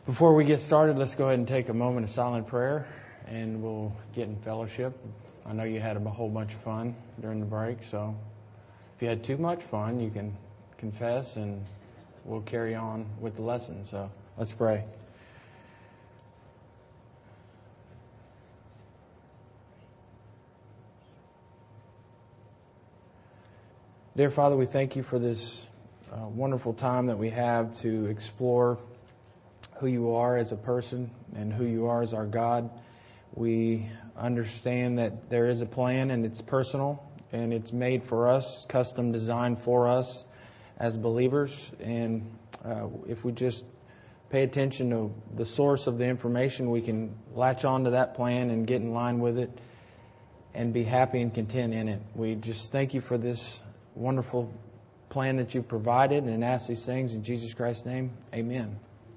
Before we get started, let's go ahead and take a moment of silent prayer, and we'll get in fellowship. I know you had a whole bunch of fun during the break, so if you had too much fun, you can confess, and we'll carry on with the lesson. So let's pray. Dear Father, we thank you for this wonderful time that we have to explore who you are as a person and who you are as our God. We understand that there is a plan, and it's personal, and it's made for us, custom designed for us as believers. And if we just pay attention to the source of the information, we can latch on to that plan and get in line with it and be happy and content in it. We just thank you for this wonderful plan that you provided, and ask these things in Jesus Christ's name. Amen.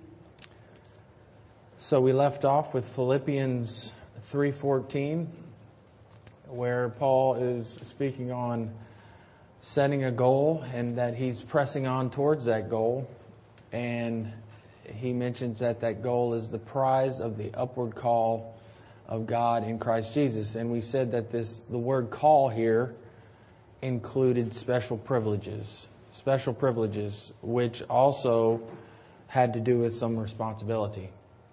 So we left off with Philippians 3:14, where Paul is speaking on setting a goal and that he's pressing on towards that goal. And he mentions that that goal is the prize of the upward call of God in Christ Jesus. And we said that the word call here included special privileges, which also had to do with some responsibility.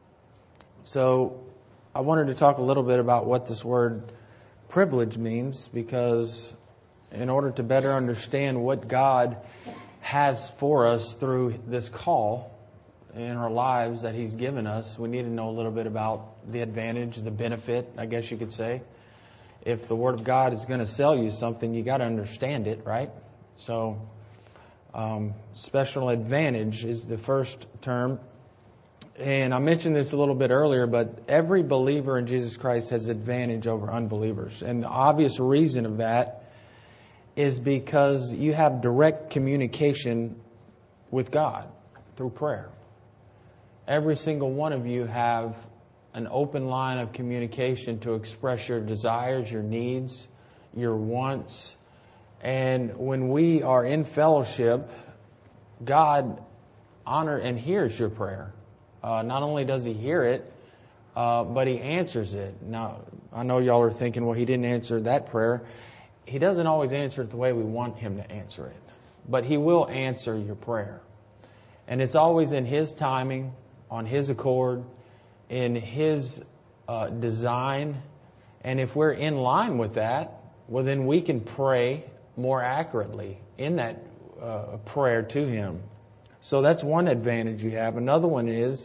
So I wanted to talk a little bit about what this word privilege means, because in order to better understand what God has for us through this call in our lives that He's given us, we need to know a little bit about the advantage, the benefit, I guess you could say. If the Word of God is going to sell you something, you got to understand it, right? So special advantage is the first term. And I mentioned this a little bit earlier, but every believer in Jesus Christ has advantage over unbelievers. And the obvious reason of that is because you have direct communication with God through prayer. Every single one of you have an open line of communication to express your desires, your needs, your wants. And when we are in fellowship, God honors and hears your prayer. Not only does He hear it, but He answers it. Now, I know y'all are thinking, well, He didn't answer that prayer. He doesn't always answer it the way we want Him to answer it. But He will answer your prayer. And it's always in His timing, on His accord, in His design. And if we're in line with that, well, then we can pray more accurately in that prayer to Him. So that's one advantage you have. Another one is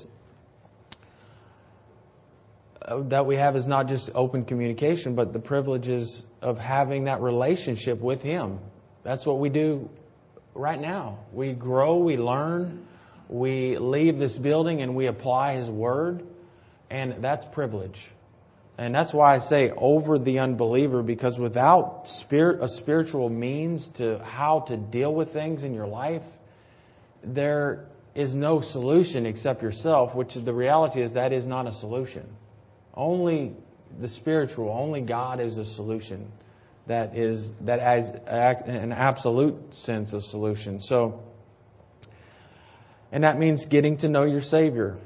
that we have is not just open communication, but the privileges of having that relationship with Him. That's what we do right now. We grow, we learn, we leave this building and we apply His Word, and that's privilege. And that's why I say over the unbeliever, because without a spiritual means to how to deal with things in your life, there is no solution except yourself, which the reality is that is not a solution. Only the spiritual, only God is a solution. That has an absolute sense of solution. So, and that means getting to know your Savior.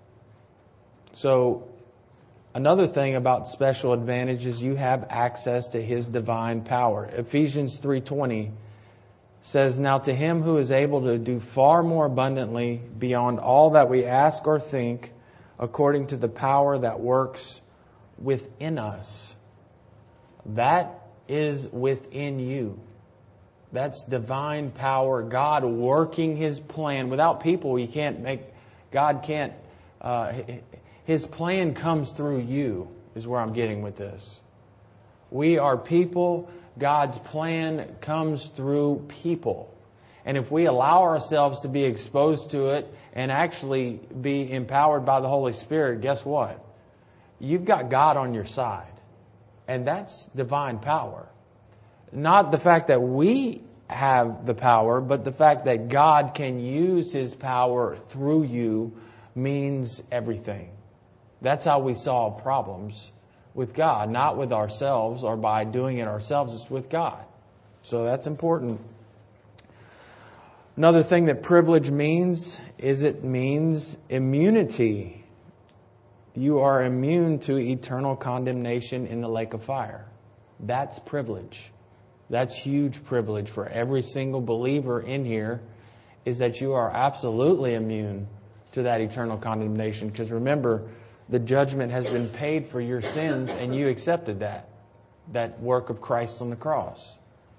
So, another thing about special advantage is you have access to His divine power. Ephesians 3:20 says, "Now to Him who is able to do far more abundantly beyond all that we ask or think, according to the power that works within us." That is within you. That's divine power. God working His plan. Without people, He can't make... God can't... His plan comes through you, is where I'm getting with this. We are people. God's plan comes through people. And if we allow ourselves to be exposed to it and actually be empowered by the Holy Spirit, guess what? You've got God on your side. And that's divine power. Not the fact that we have the power, but the fact that God can use His power through you means everything. That's how we solve problems. With God, not with ourselves or by doing it ourselves. It's with God. So that's important. Another thing that privilege means is it means immunity. You are immune to eternal condemnation in the lake of fire. That's privilege. That's huge privilege for every single believer in here, is that you are absolutely immune to that eternal condemnation. Because remember, the judgment has been paid for your sins, and you accepted that work of Christ on the cross.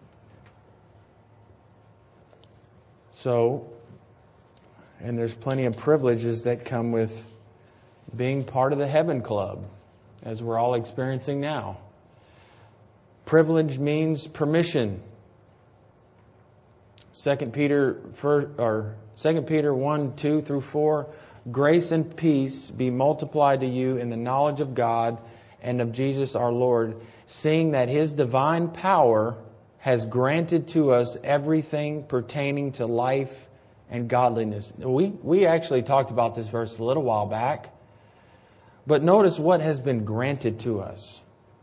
So, and there's plenty of privileges that come with being part of the Heaven Club, as we're all experiencing now. Privilege means permission. 2 Peter 1, 2 through 4, grace and peace be multiplied to you in the knowledge of God and of Jesus our Lord, seeing that His divine power has granted to us everything pertaining to life and godliness. We actually talked about this verse a little while back, but notice what has been granted to us.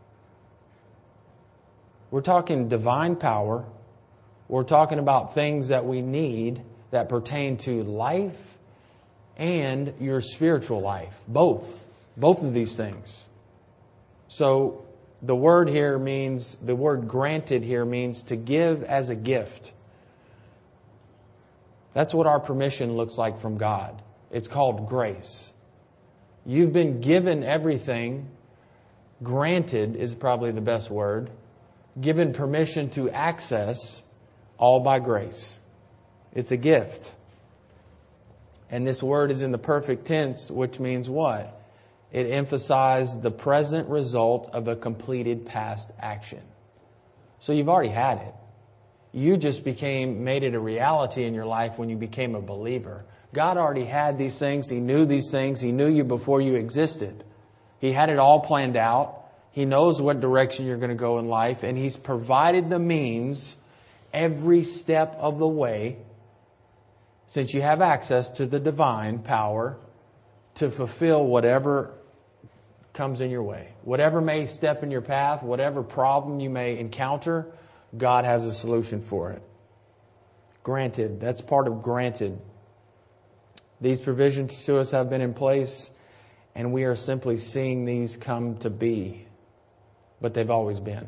We're talking divine power. We're talking about things that we need that pertain to life and your spiritual life. Both of these things. So the word granted here means to give as a gift. That's what our permission looks like from God. It's called grace. You've been given everything. Granted is probably the best word. Given permission to access, all by grace. It's a gift. And this word is in the perfect tense, which means what? It emphasized the present result of a completed past action. So you've already had it. You just made it a reality in your life when you became a believer. God already had these things. He knew these things. He knew you before you existed. He had it all planned out. He knows what direction you're going to go in life, and He's provided the means every step of the way, since you have access to the divine power, to fulfill whatever comes in your way. Whatever may step in your path, whatever problem you may encounter, God has a solution for it. Granted. That's part of granted. These provisions to us have been in place, and we are simply seeing these come to be. But they've always been.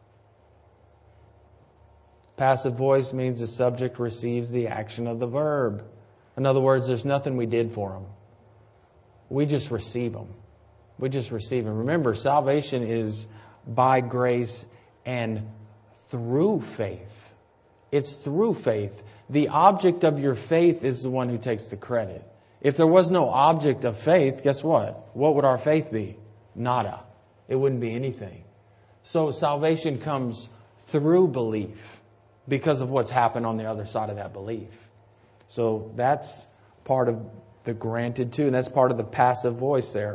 Passive voice means the subject receives the action of the verb. In other words, there's nothing we did for them. We just receive them. We just receive them. Remember, salvation is by grace and through faith. It's through faith. The object of your faith is the one who takes the credit. If there was no object of faith, guess what? What would our faith be? Nada. It wouldn't be anything. So salvation comes through belief because of what's happened on the other side of that belief. So that's part of the granted too, and that's part of the passive voice there.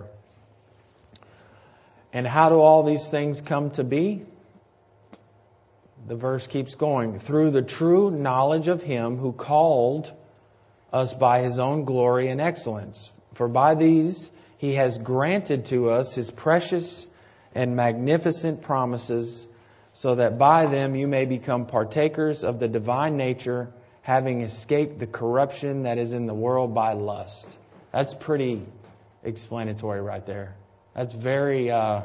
And how do all these things come to be? The verse keeps going. Through the true knowledge of Him who called us by His own glory and excellence. For by these He has granted to us His precious and magnificent promises, so that by them you may become partakers of the divine nature, having escaped the corruption that is in the world by lust. That's pretty explanatory right there. That's very, I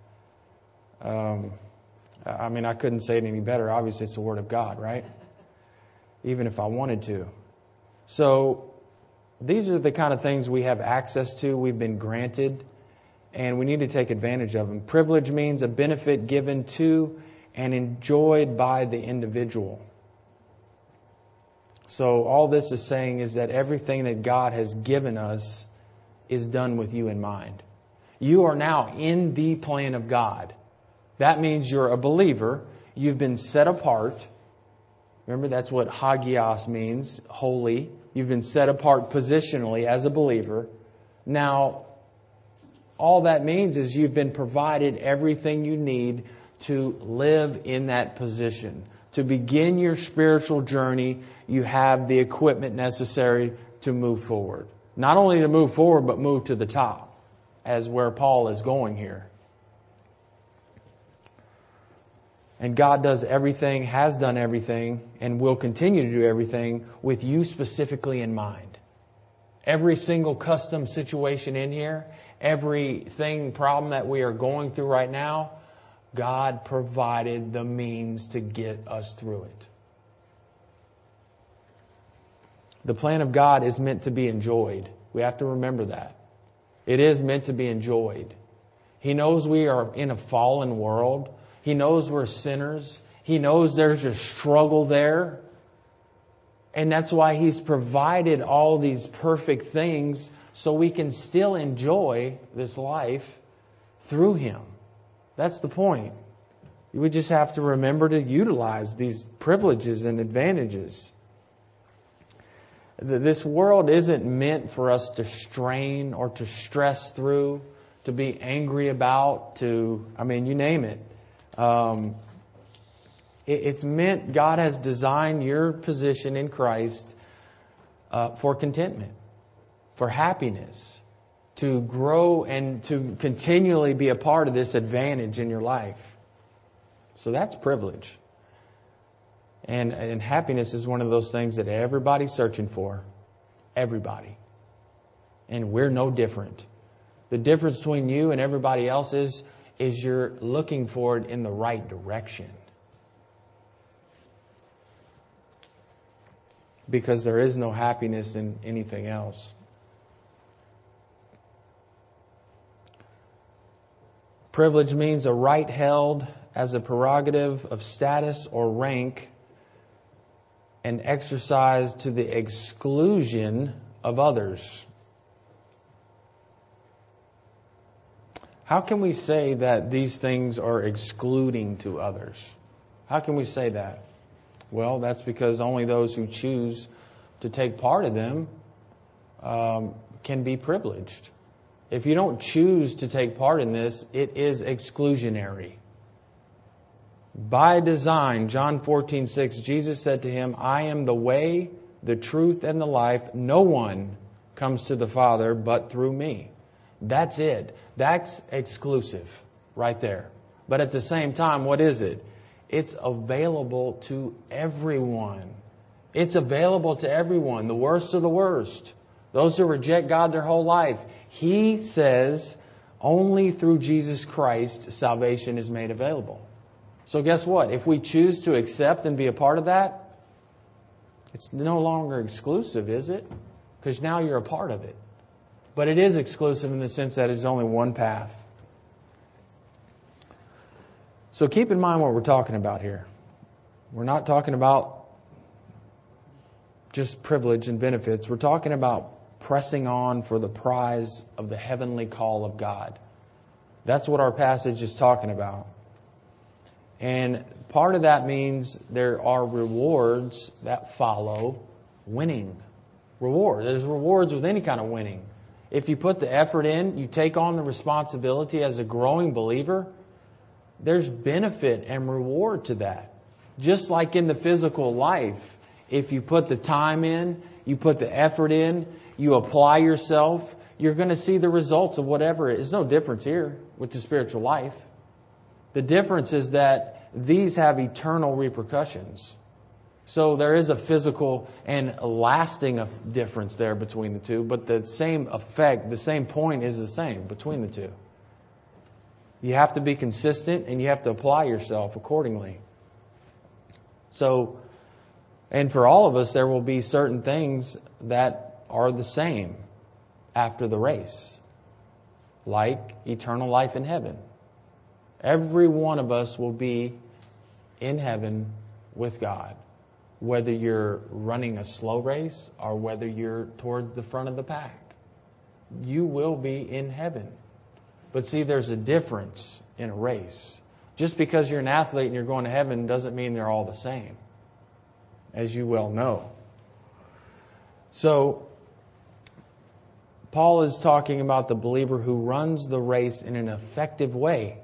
couldn't say it any better. Obviously, it's the Word of God, right? Even if I wanted to. So, these are the kind of things we have access to, we've been granted, and we need to take advantage of them. Privilege means a benefit given to and enjoyed by the individual. So all this is saying is that everything that God has given us is done with you in mind. You are now in the plan of God. That means you're a believer. You've been set apart. Remember, that's what hagios means, holy. You've been set apart positionally as a believer. Now, all that means is you've been provided everything you need to live in that position. To begin your spiritual journey, you have the equipment necessary to move forward. Not only to move forward, but move to the top, as where Paul is going here. And God does everything, has done everything, and will continue to do everything with you specifically in mind. Every single custom situation in here, problem that we are going through right now, God provided the means to get us through it. The plan of God is meant to be enjoyed. We have to remember that. It is meant to be enjoyed. He knows we are in a fallen world. He knows we're sinners. He knows there's a struggle there. And that's why He's provided all these perfect things so we can still enjoy this life through Him. That's the point. We just have to remember to utilize these privileges and advantages. This world isn't meant for us to strain or to stress through, to be angry about, you name it. It's meant, God has designed your position in Christ for contentment, for happiness, to grow and to continually be a part of this advantage in your life. So that's privilege. And happiness is one of those things that everybody's searching for. Everybody. And we're no different. The difference between you and everybody else is you're looking for it in the right direction. Because there is no happiness in anything else. Privilege means a right held as a prerogative of status or rank and exercised to the exclusion of others. How can we say that these things are excluding to others? How can we say that? Well, that's because only those who choose to take part in them can be privileged. If you don't choose to take part in this, it is exclusionary. By design, John 14:6, Jesus said to him, I am the way, the truth, and the life. No one comes to the Father but through me. That's it. That's exclusive right there. But at the same time, what is it? It's available to everyone. It's available to everyone, the worst of the worst. Those who reject God their whole life. He says only through Jesus Christ salvation is made available. So guess what? If we choose to accept and be a part of that, it's no longer exclusive, is it? Because now you're a part of it. But it is exclusive in the sense that it's only one path. So keep in mind what we're talking about here. We're not talking about just privilege and benefits. We're talking about pressing on for the prize of the heavenly call of God. That's what our passage is talking about. And part of that means there are rewards that follow winning. There's rewards with any kind of winning. If you put the effort in, you take on the responsibility as a growing believer, there's benefit and reward to that. Just like in the physical life, if you put the time in, you put the effort in, you apply yourself, you're going to see the results of whatever it is. There's no difference here with the spiritual life. The difference is that these have eternal repercussions. So there is a physical and a lasting difference there between the two, but the same effect, the same point is the same between the two. You have to be consistent and you have to apply yourself accordingly. So, and for all of us, there will be certain things that are the same after the race, like eternal life in heaven. Every one of us will be in heaven with God, whether you're running a slow race or whether you're toward the front of the pack. You will be in heaven. But see, there's a difference in a race. Just because you're an athlete and you're going to heaven doesn't mean they're all the same, as you well know. So, Paul is talking about the believer who runs the race in an effective way.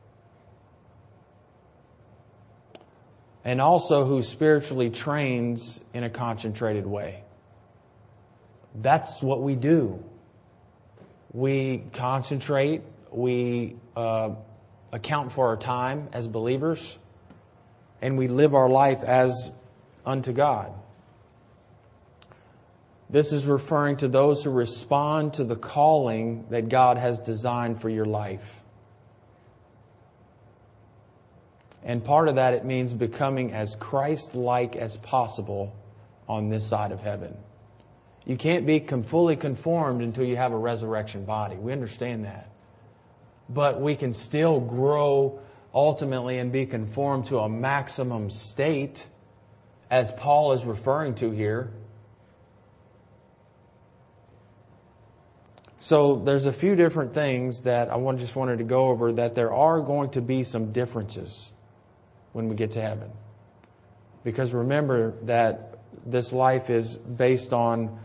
And also who spiritually trains in a concentrated way. That's what we do. We concentrate. We account for our time as believers. and we live our life as unto God. This is referring to those who respond to the calling that God has designed for your life. And part of that, it means becoming as Christ-like as possible on this side of heaven. You can't be fully conformed until you have a resurrection body. We understand that. But we can still grow ultimately and be conformed to a maximum state, as Paul is referring to here. So there's a few different things that I just wanted to go over, that there are going to be some differences when we get to heaven. Because remember that this life is based on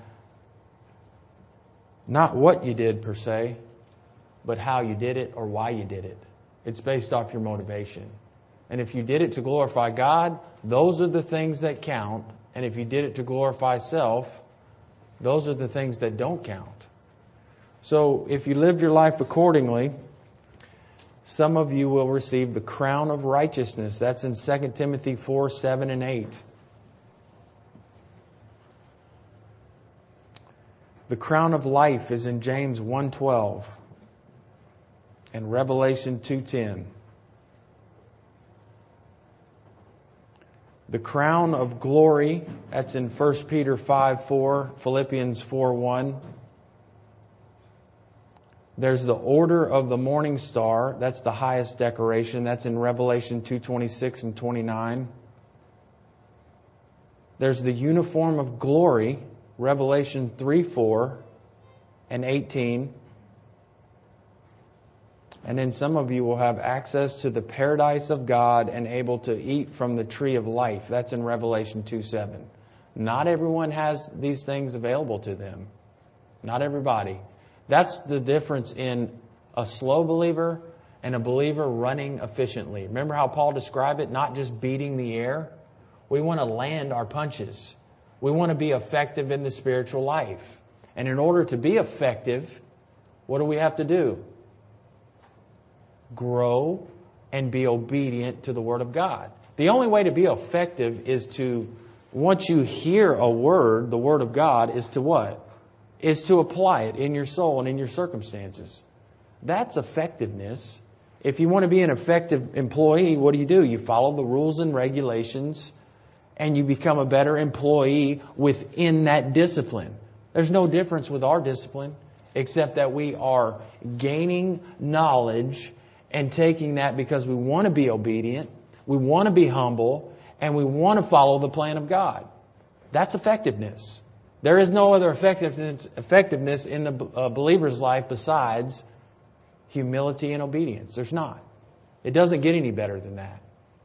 not what you did per se, but how you did it or why you did it. It's based off your motivation. And if you did it to glorify God, those are the things that count. And if you did it to glorify self, those are the things that don't count. So if you lived your life accordingly, some of you will receive the crown of righteousness. That's in 2 Timothy 4, 7, and 8. The crown of life is in James 1:12 and Revelation 2:10. The crown of glory, that's in 1 Peter 5:4, Philippians 4:1. There's the order of the morning star. That's the highest decoration. That's in Revelation 2:26 and 29. There's the uniform of glory, Revelation 3:4 and 18. And then some of you will have access to the paradise of God and able to eat from the tree of life. That's in Revelation 2:7. Not everyone has these things available to them. Not everybody. That's the difference in a slow believer and a believer running efficiently. Remember how Paul described it? Not just beating the air. We want to land our punches. We want to be effective in the spiritual life. And in order to be effective, what do we have to do? Grow and be obedient to the Word of God. The only way to be effective is to, once you hear a word, the Word of God, is to what? Is to apply it in your soul and in your circumstances. That's effectiveness. If you want to be an effective employee, what do? You follow the rules and regulations, and you become a better employee within that discipline. There's no difference with our discipline, except that we are gaining knowledge and taking that because we want to be obedient, we want to be humble, and we want to follow the plan of God. That's effectiveness. There is no other effectiveness in the believer's life besides humility and obedience. There's not. It doesn't get any better than that.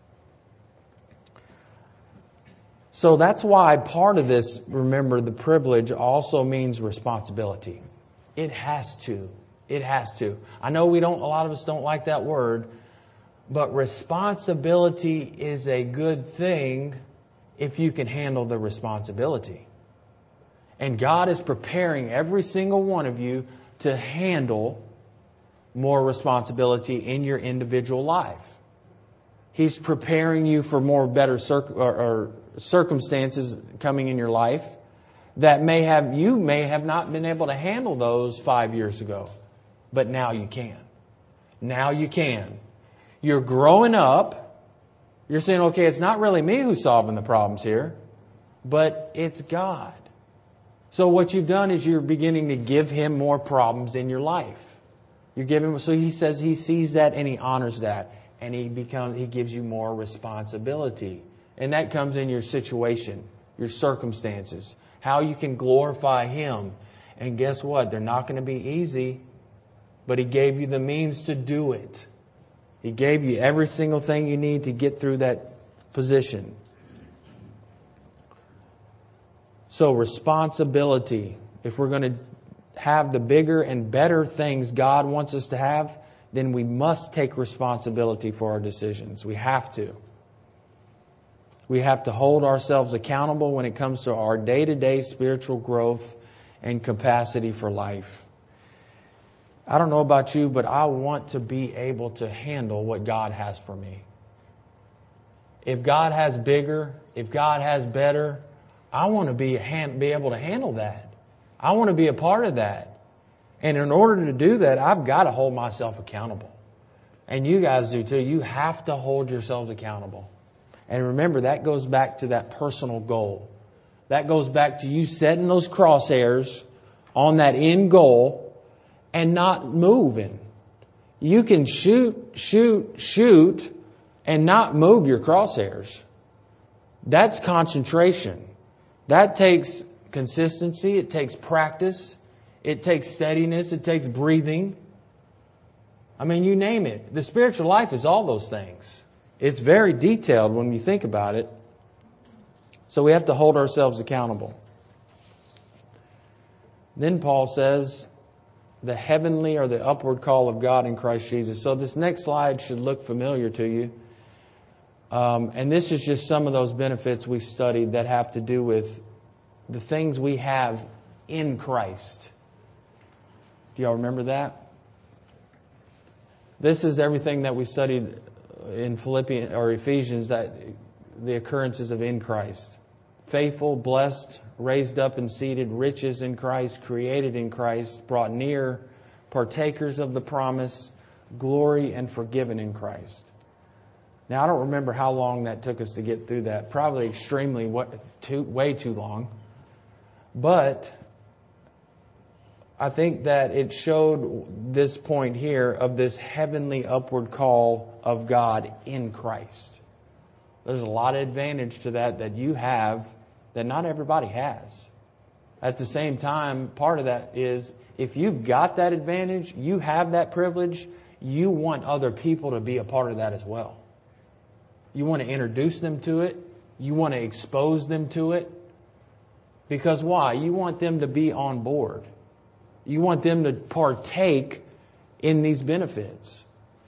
So that's why part of this, remember, the privilege also means responsibility. It has to. It has to. I know a lot of us don't like that word, but responsibility is a good thing if you can handle the responsibility. And God is preparing every single one of you to handle more responsibility in your individual life. He's preparing you for more better circumstances coming in your life that you may have not been able to handle those 5 years ago. But now you can. Now you can. You're growing up. You're saying, okay, it's not really me who's solving the problems here, but it's God. So what you've done is you're beginning to give Him more problems in your life. So He says He sees that and He honors that. And He gives you more responsibility. And that comes in your situation, your circumstances, how you can glorify Him. And guess what? They're not going to be easy, but He gave you the means to do it. He gave you every single thing you need to get through that position. So responsibility. If we're going to have the bigger and better things God wants us to have, then we must take responsibility for our decisions. We have to. We have to hold ourselves accountable when it comes to our day-to-day spiritual growth and capacity for life. I don't know about you, but I want to be able to handle what God has for me. If God has bigger, if God has better, I want to be able to handle that. I want to be a part of that. And in order to do that, I've got to hold myself accountable. And you guys do too. You have to hold yourselves accountable. And remember, that goes back to that personal goal. That goes back to you setting those crosshairs on that end goal and not moving. You can shoot, and not move your crosshairs. That's concentration. That takes consistency. It takes practice. It takes steadiness. It takes breathing. I mean, you name it. The spiritual life is all those things. It's very detailed when you think about it. So we have to hold ourselves accountable. Then Paul says, the heavenly or the upward call of God in Christ Jesus. So this next slide should look familiar to you. And this is just some of those benefits we studied that have to do with the things we have in Christ. Do y'all remember that? This is everything that we studied in Philippians or Ephesians, that the occurrences of in Christ. Faithful, blessed, raised up and seated, riches in Christ, created in Christ, brought near, partakers of the promise, glory and forgiven in Christ. Now, I don't remember how long that took us to get through that. Probably extremely way too long. But I think that it showed this point here of this heavenly upward call of God in Christ. There's a lot of advantage to that you have that not everybody has. At the same time, part of that is if you've got that advantage, you have that privilege, you want other people to be a part of that as well. You want to introduce them to it. You want to expose them to it. Because why? You want them to be on board. You want them to partake in these benefits.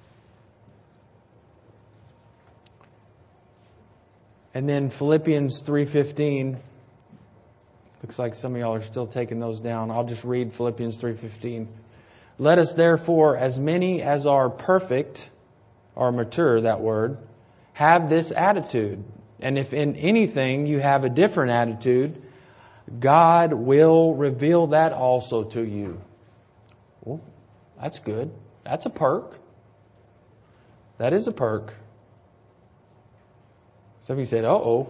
And then Philippians 3:15. Looks like some of y'all are still taking those down. I'll just read Philippians 3:15. Let us therefore, as many as are perfect, or mature, that word, have this attitude. And if in anything you have a different attitude, God will reveal that also to you. Well, that's good. That's a perk. That is a perk. Somebody said, uh-oh.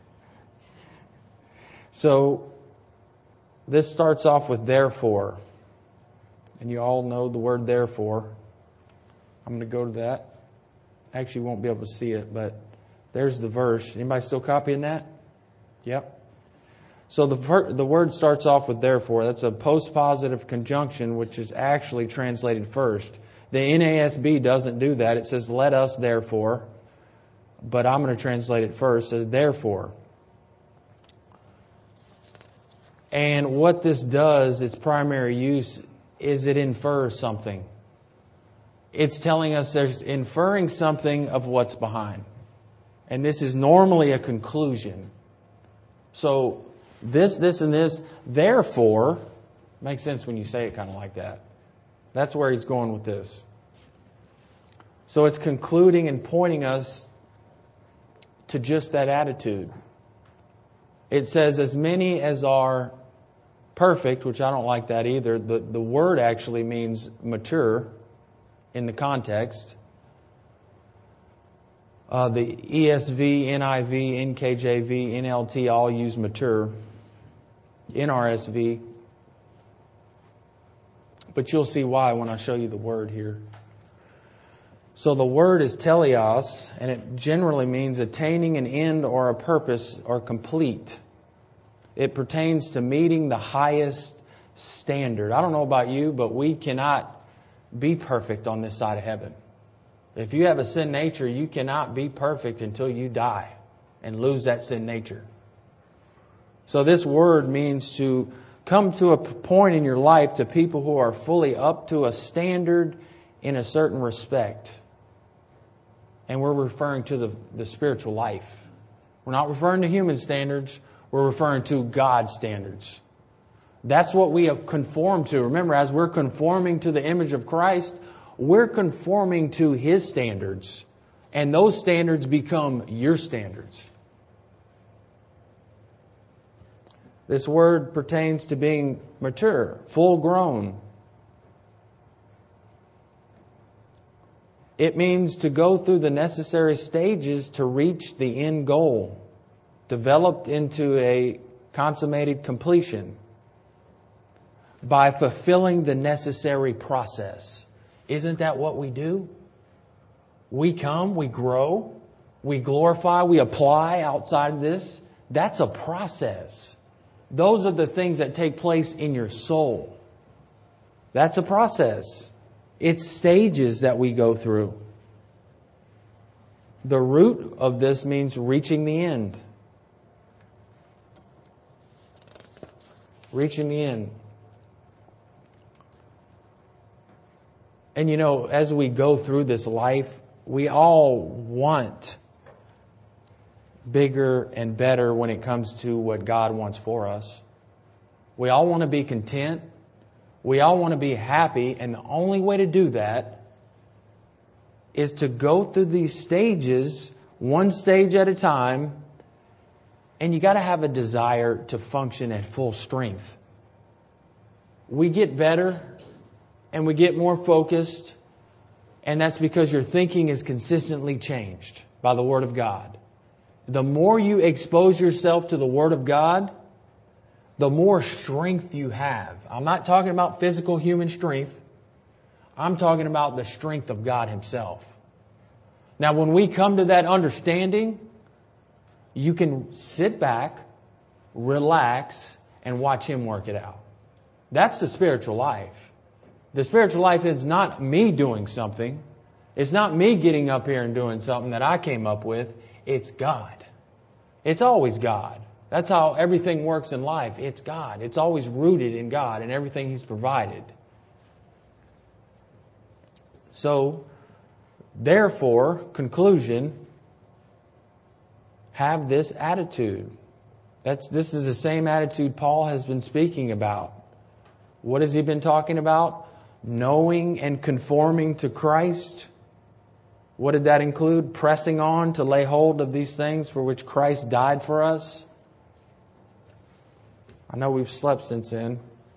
So, this starts off with therefore. And you all know the word therefore. I'm going to go to that. Actually, won't be able to see it, but there's the verse. Anybody still copying that? Yep. So the word starts off with therefore. That's a postpositive conjunction, which is actually translated first. The NASB doesn't do that. It says, let us therefore. But I'm going to translate it first. It says, therefore. And what this does, its primary use, is it infers something. It's telling us there's inferring something of what's behind. And this is normally a conclusion. So, this, and this, therefore, makes sense when you say it kind of like that. That's where he's going with this. So it's concluding and pointing us to just that attitude. It says, as many as are perfect, which I don't like that either. The word actually means mature in the context. The ESV, NIV, NKJV, NLT all use mature. NRSV. But you'll see why when I show you the word here. So the word is teleos, and it generally means attaining an end or a purpose or complete. It pertains to meeting the highest standard. I don't know about you, but we cannot be perfect on this side of heaven. If you have a sin nature, you cannot be perfect until you die and lose that sin nature. So this word means to come to a point in your life to people who are fully up to a standard in a certain respect. And we're referring to the spiritual life. We're not referring to human standards. We're referring to God's standards. That's what we have conformed to. Remember, as we're conforming to the image of Christ, we're conforming to His standards. And those standards become your standards. This word pertains to being mature, full grown. It means to go through the necessary stages to reach the end goal, developed into a consummated completion by fulfilling the necessary process. Isn't that what we do? We come, we grow, we glorify, we apply outside of this. That's a process. Those are the things that take place in your soul. That's a process. It's stages that we go through. The root of this means reaching the end. Reaching the end. And you know, as we go through this life, we all want bigger and better when it comes to what God wants for us. We all want to be content. We all want to be happy. And the only way to do that is to go through these stages, one stage at a time. And you got to have a desire to function at full strength. We get better and we get more focused. And that's because your thinking is consistently changed by the Word of God. The more you expose yourself to the Word of God, the more strength you have. I'm not talking about physical human strength. I'm talking about the strength of God Himself. Now, when we come to that understanding, you can sit back, relax, and watch Him work it out. That's the spiritual life. The spiritual life is not me doing something. It's not me getting up here and doing something that I came up with. It's God. It's always God. That's how everything works in life. It's God. It's always rooted in God and everything He's provided. So, therefore, conclusion, have this attitude. This is the same attitude Paul has been speaking about. What has he been talking about? Knowing and conforming to Christ. What did that include? Pressing on to lay hold of these things for which Christ died for us. I know we've slept since then.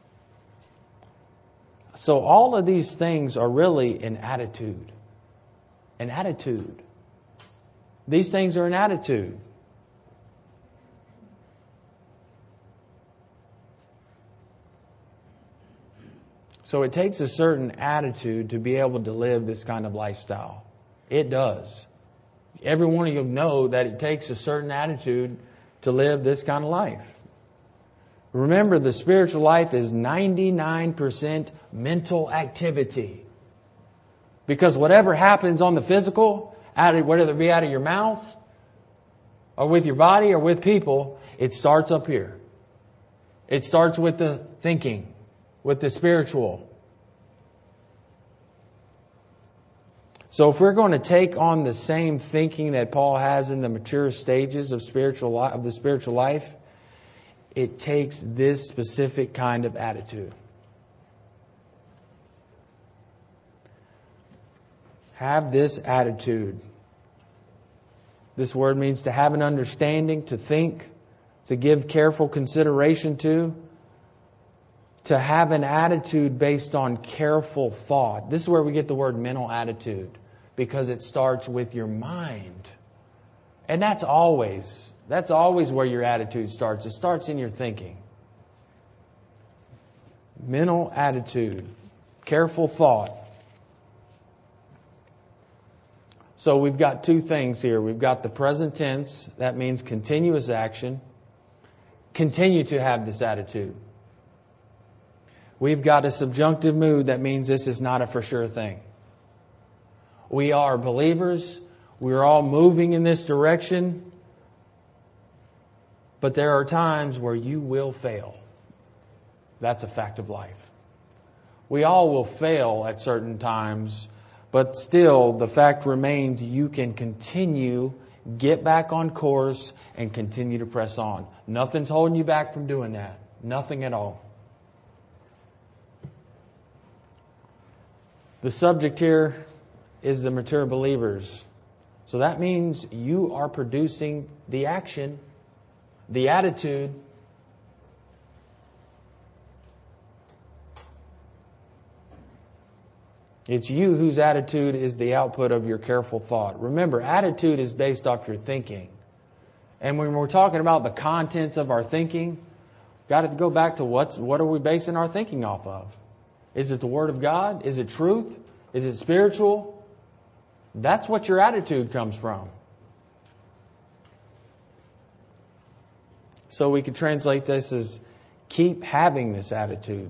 So all of these things are really an attitude. An attitude. These things are an attitude. So it takes a certain attitude to be able to live this kind of lifestyle. It does. Every one of you know that it takes a certain attitude to live this kind of life. Remember, the spiritual life is 99% mental activity. Because whatever happens on the physical, whether it be out of your mouth, or with your body, or with people, it starts up here. It starts with the thinking, with the spiritual. So if we're going to take on the same thinking that Paul has in the mature stages of the spiritual life, it takes this specific kind of attitude. Have this attitude. This word means to have an understanding, to think, to give careful consideration to have an attitude based on careful thought. This is where we get the word mental attitude, because it starts with your mind. And that's always where your attitude starts. It starts in your thinking. Mental attitude, careful thought. So we've got two things here. We've got the present tense. That means continuous action. Continue to have this attitude. We've got a subjunctive mood. That means this is not a for sure thing. We are believers. We're all moving in this direction. But there are times where you will fail. That's a fact of life. We all will fail at certain times, but still the fact remains you can continue, get back on course, and continue to press on. Nothing's holding you back from doing that. Nothing at all. The subject here is the mature believers. So that means you are producing the action, the attitude. It's you whose attitude is the output of your careful thought. Remember, attitude is based off your thinking. And when we're talking about the contents of our thinking, got to go back to what are we basing our thinking off of? Is it the Word of God? Is it truth? Is it spiritual? That's what your attitude comes from. So we could translate this as keep having this attitude.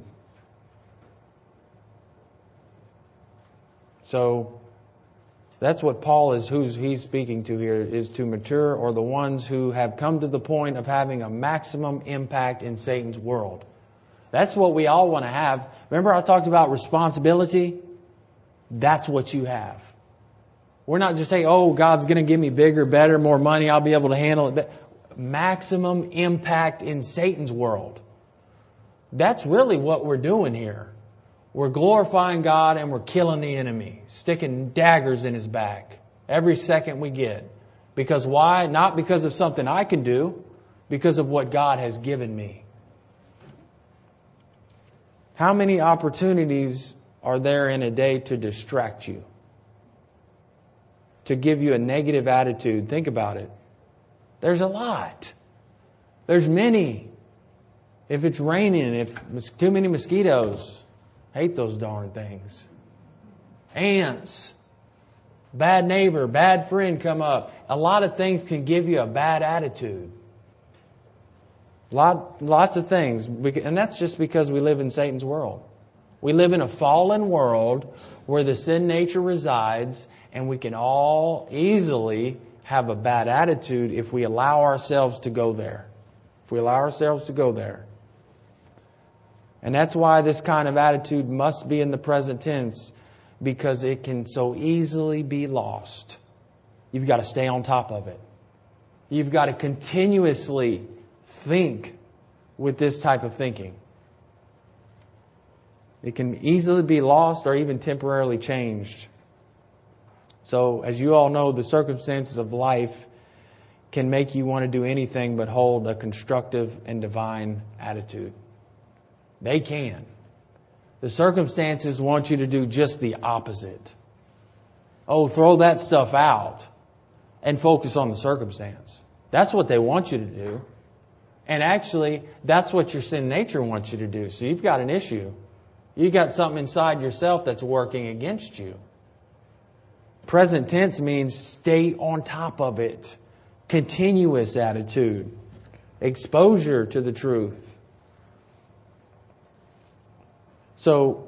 So that's what Paul is, who's he's speaking to here, is to mature, or the ones who have come to the point of having a maximum impact in Satan's world. That's what we all want to have. Remember I talked about responsibility? That's what you have. We're not just saying, oh, God's going to give me bigger, better, more money, I'll be able to handle it. Maximum impact in Satan's world. That's really what we're doing here. We're glorifying God and we're killing the enemy, sticking daggers in his back every second we get. Because why? Not because of something I can do, because of what God has given me. How many opportunities are there in a day to distract you? To give you a negative attitude? Think about it. There's a lot. There's many. If it's raining, if too many mosquitoes, hate those darn things. Ants, bad neighbor, bad friend come up. A lot of things can give you a bad attitude. Lots of things. And that's just because we live in Satan's world. We live in a fallen world where the sin nature resides, and we can all easily have a bad attitude if we allow ourselves to go there. If we allow ourselves to go there. And that's why this kind of attitude must be in the present tense, because it can so easily be lost. You've got to stay on top of it. You've got to continuously think with this type of thinking. It can easily be lost or even temporarily changed. So, as you all know, the circumstances of life can make you want to do anything but hold a constructive and divine attitude. They can. The circumstances want you to do just the opposite. Oh, throw that stuff out and focus on the circumstance. That's what they want you to do. And actually, that's what your sin nature wants you to do. So you've got an issue. You've got something inside yourself that's working against you. Present tense means stay on top of it. Continuous attitude. Exposure to the truth. So,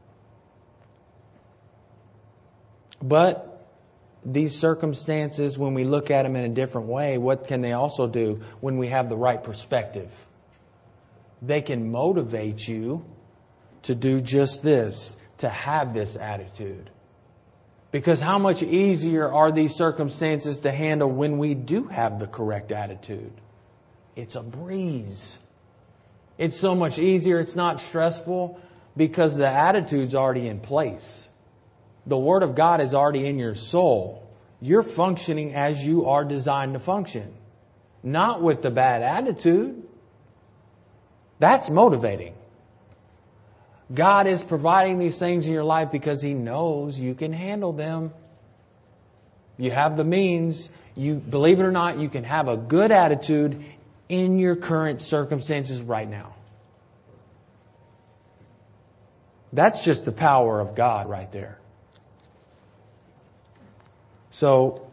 but these circumstances, when we look at them in a different way, what can they also do when we have the right perspective? They can motivate you to do just this, to have this attitude. Because how much easier are these circumstances to handle when we do have the correct attitude? It's a breeze. It's so much easier. It's not stressful because the attitude's already in place. The Word of God is already in your soul. You're functioning as you are designed to function. Not with the bad attitude. That's motivating. God is providing these things in your life because He knows you can handle them. You have the means. You, believe it or not, you can have a good attitude in your current circumstances right now. That's just the power of God right there. So,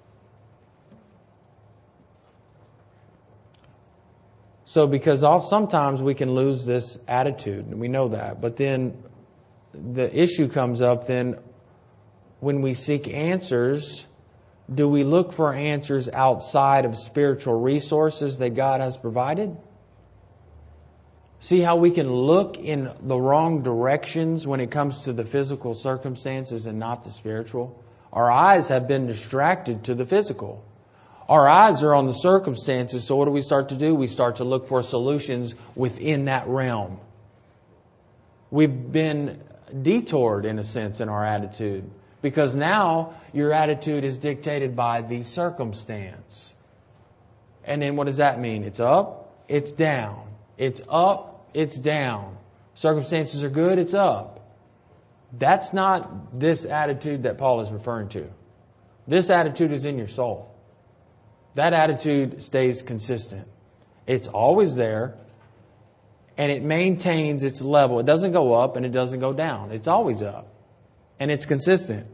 because sometimes we can lose this attitude, and we know that. But then the issue comes up then when we seek answers, do we look for answers outside of spiritual resources that God has provided? See how we can look in the wrong directions when it comes to the physical circumstances and not the spiritual? Our eyes have been distracted to the physical. Our eyes are on the circumstances, so what do we start to do? We start to look for solutions within that realm. We've been detoured, in a sense, in our attitude. Because now your attitude is dictated by the circumstance. And then what does that mean? It's up, it's down. It's up, it's down. Circumstances are good, it's up. That's not this attitude that Paul is referring to. This attitude is in your soul. That attitude stays consistent. It's always there, and it maintains its level. It doesn't go up and it doesn't go down. It's always up, and it's consistent.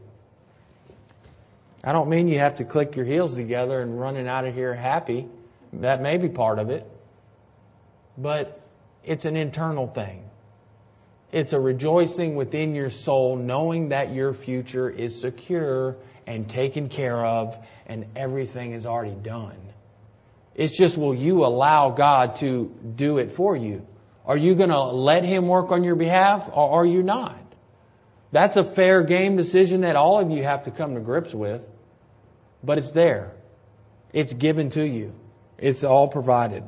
I don't mean you have to click your heels together and running out of here happy. That may be part of it. But it's an internal thing. It's a rejoicing within your soul, knowing that your future is secure and taken care of and everything is already done. It's just, will you allow God to do it for you? Are you going to let Him work on your behalf, or are you not? That's a fair game decision that all of you have to come to grips with. But it's there. It's given to you. It's all provided.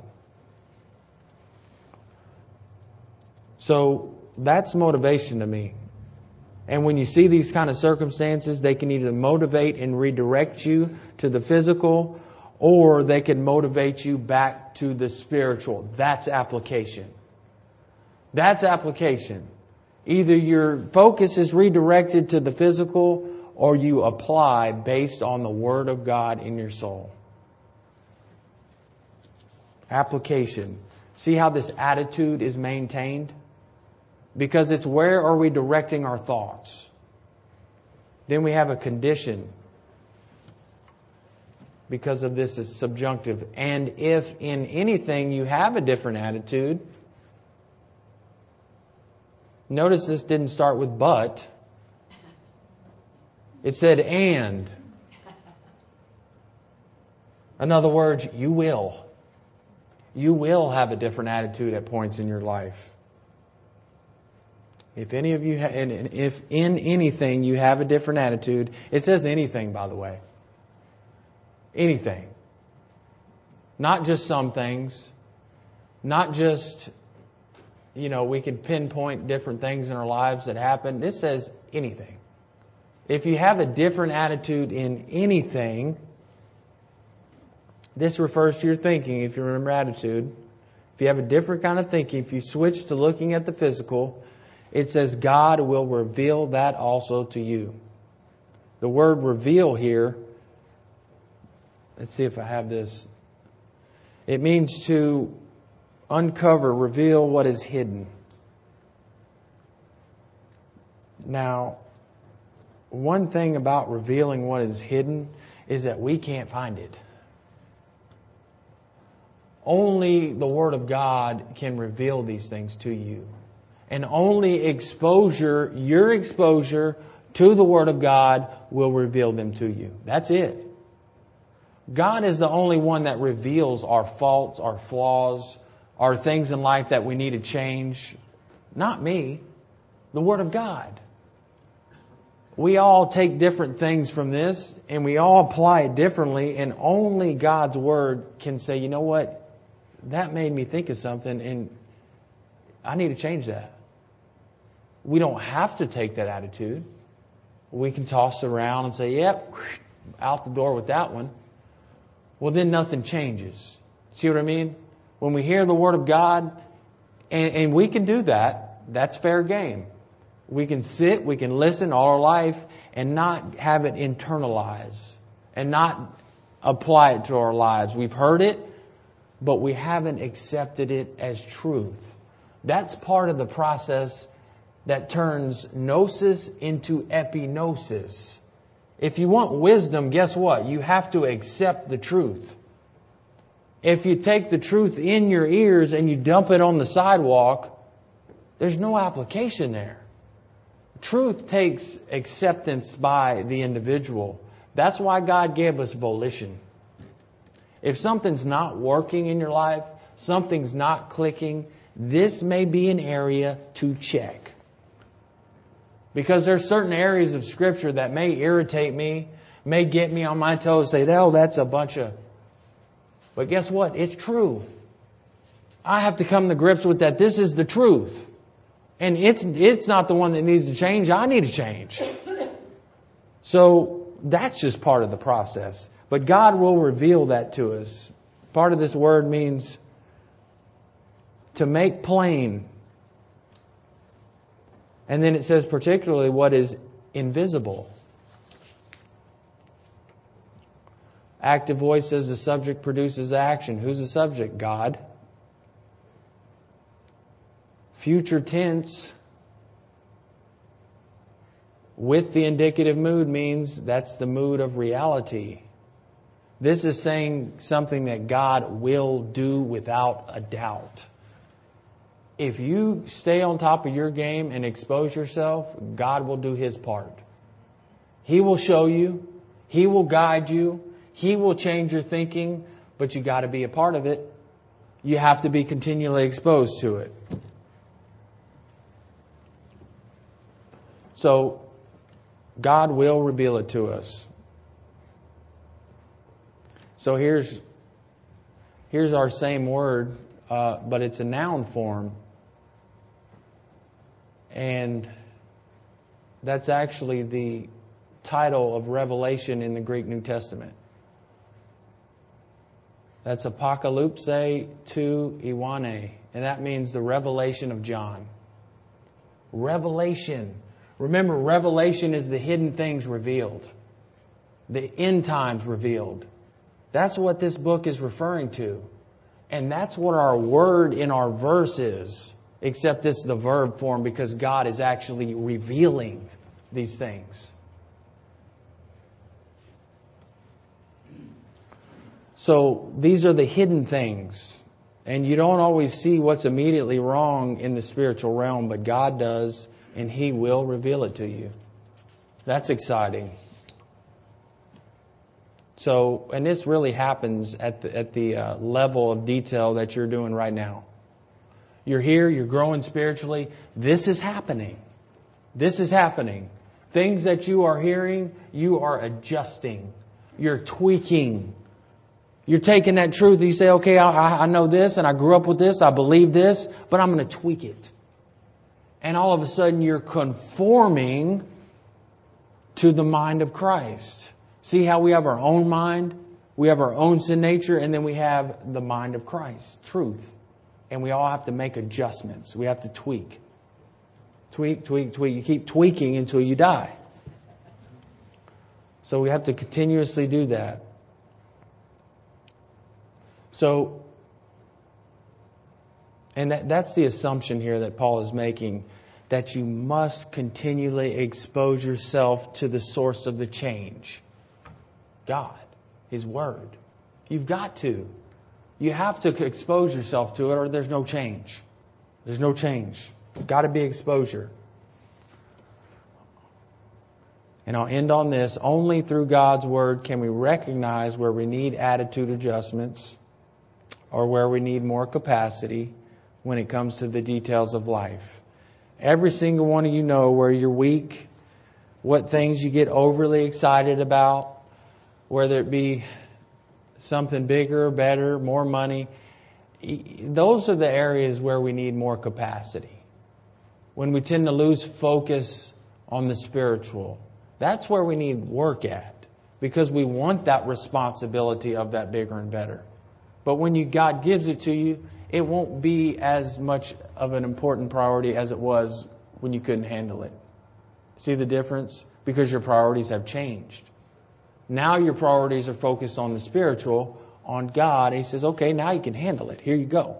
So that's motivation to me. And when you see these kind of circumstances, they can either motivate and redirect you to the physical, or they can motivate you back to the spiritual. That's application. That's application. Either your focus is redirected to the physical, or you apply based on the Word of God in your soul. Application. See how this attitude is maintained? Because it's where are we directing our thoughts? Then we have a condition. Because of this is subjunctive. And if in anything you have a different attitude, notice this didn't start with but. It said and. In other words, you will. You will have a different attitude at points in your life. If any of you, if in anything you have a different attitude, it says anything, by the way. Anything. Not just some things. Not just, we can pinpoint different things in our lives that happen. This says anything. If you have a different attitude in anything, this refers to your thinking, if you remember attitude. If you have a different kind of thinking, if you switch to looking at the physical, it says God will reveal that also to you. The word reveal here, let's see if I have this. It means to uncover, reveal what is hidden. Now, one thing about revealing what is hidden is that we can't find it. Only the Word of God can reveal these things to you. And only your exposure to the Word of God will reveal them to you. That's it. God is the only one that reveals our faults, our flaws, our things in life that we need to change. Not me. The Word of God. We all take different things from this and we all apply it differently, and only God's Word can say, you know what? That made me think of something and I need to change that. We don't have to take that attitude. We can toss it around and say, yep, out the door with that one. Well, then nothing changes. See what I mean? When we hear the Word of God, and we can do that, that's fair game. We can sit, we can listen all our life and not have it internalize and not apply it to our lives. We've heard it, but we haven't accepted it as truth. That's part of the process that turns gnosis into epignosis. If you want wisdom, guess what? You have to accept the truth. If you take the truth in your ears and you dump it on the sidewalk, there's no application there. Truth takes acceptance by the individual. That's why God gave us volition. If something's not working in your life, something's not clicking, this may be an area to check. Because there's certain areas of Scripture that may irritate me, may get me on my toes, say, oh, that's a bunch of... But guess what? It's true. I have to come to grips with that. This is the truth. And it's not the one that needs to change. I need to change. So that's just part of the process. But God will reveal that to us. Part of this word means to make plain. And then it says particularly what is invisible. Active voice says the subject produces action. Who's the subject? God. Future tense with the indicative mood means that's the mood of reality. This is saying something that God will do without a doubt. If you stay on top of your game and expose yourself, God will do His part. He will show you. He will guide you. He will change your thinking, but you got to be a part of it. You have to be continually exposed to it. So, God will reveal it to us. So here's our same word, but it's a noun form. And that's actually the title of Revelation in the Greek New Testament. That's apocalypse to Ioane. And that means the revelation of John. Revelation. Remember, revelation is the hidden things revealed. The end times revealed. That's what this book is referring to. And that's what our word in our verse is. Except this is the verb form because God is actually revealing these things. So these are the hidden things. And you don't always see what's immediately wrong in the spiritual realm, but God does, and He will reveal it to you. That's exciting. So, and this really happens at the level of detail that you're doing right now. You're here, you're growing spiritually. This is happening. This is happening. Things that you are hearing, you are adjusting. You're tweaking. You're taking that truth. You say, okay, I know this and I grew up with this. I believe this, but I'm going to tweak it. And all of a sudden you're conforming to the mind of Christ. See how we have our own mind? We have our own sin nature, and then we have the mind of Christ, truth. And we all have to make adjustments. We have to tweak. Tweak. You keep tweaking until you die. So we have to continuously do that. So, and that's the assumption here that Paul is making, that you must continually expose yourself to the source of the change. God, His Word. You've got to. You have to expose yourself to it or there's no change. There's no change. You've got to be exposure. And I'll end on this. Only through God's Word can we recognize where we need attitude adjustments or where we need more capacity when it comes to the details of life. Every single one of you know where you're weak, what things you get overly excited about, whether it be something bigger, better, more money. Those are the areas where we need more capacity. When we tend to lose focus on the spiritual, that's where we need work at, because we want that responsibility of that bigger and better. But when God gives it to you, it won't be as much of an important priority as it was when you couldn't handle it. See the difference? Because your priorities have changed. Now your priorities are focused on the spiritual, on God. And He says, okay, now you can handle it. Here you go.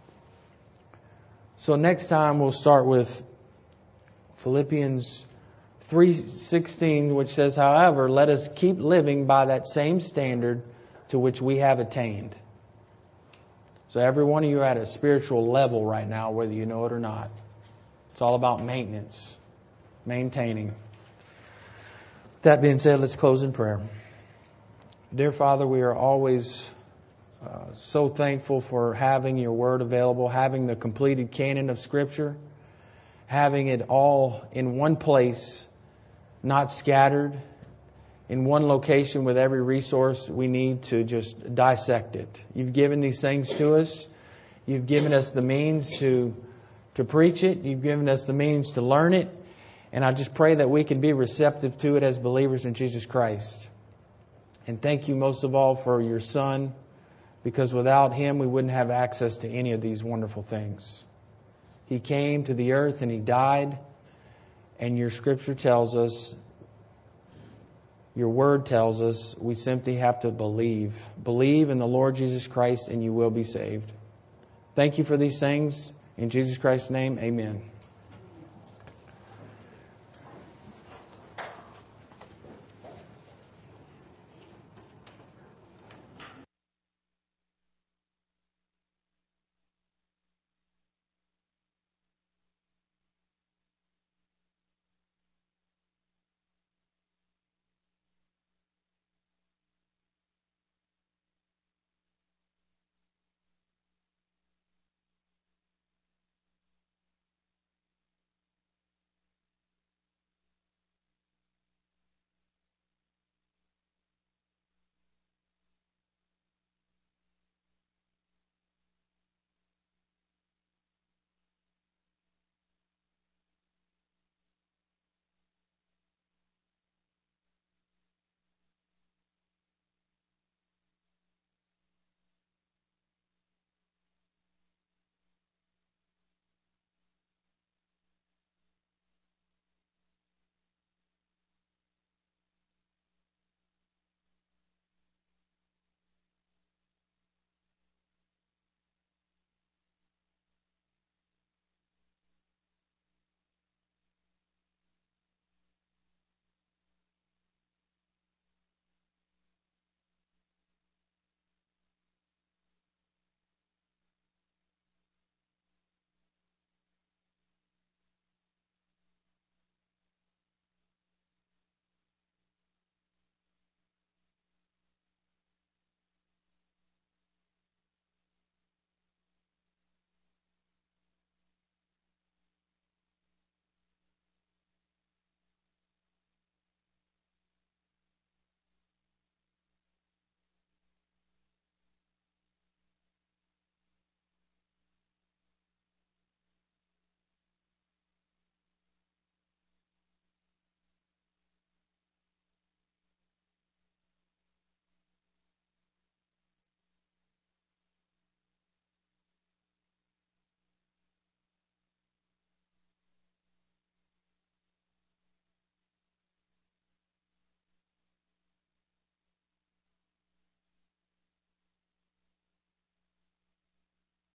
So next time we'll start with Philippians 3:16, which says, however, let us keep living by that same standard to which we have attained. So every one of you are at a spiritual level right now, whether you know it or not. It's all about maintenance, maintaining. That being said, let's close in prayer. Dear Father, we are always so thankful for having your Word available, having the completed canon of Scripture, having it all in one place, not scattered, in one location with every resource we need to just dissect it. You've given these things to us. You've given us the means to preach it. You've given us the means to learn it. And I just pray that we can be receptive to it as believers in Jesus Christ. And thank you most of all for your Son, because without Him we wouldn't have access to any of these wonderful things. He came to the earth and He died, and your Scripture tells us, your Word tells us, we simply have to believe. Believe in the Lord Jesus Christ and you will be saved. Thank you for these things. In Jesus Christ's name, amen.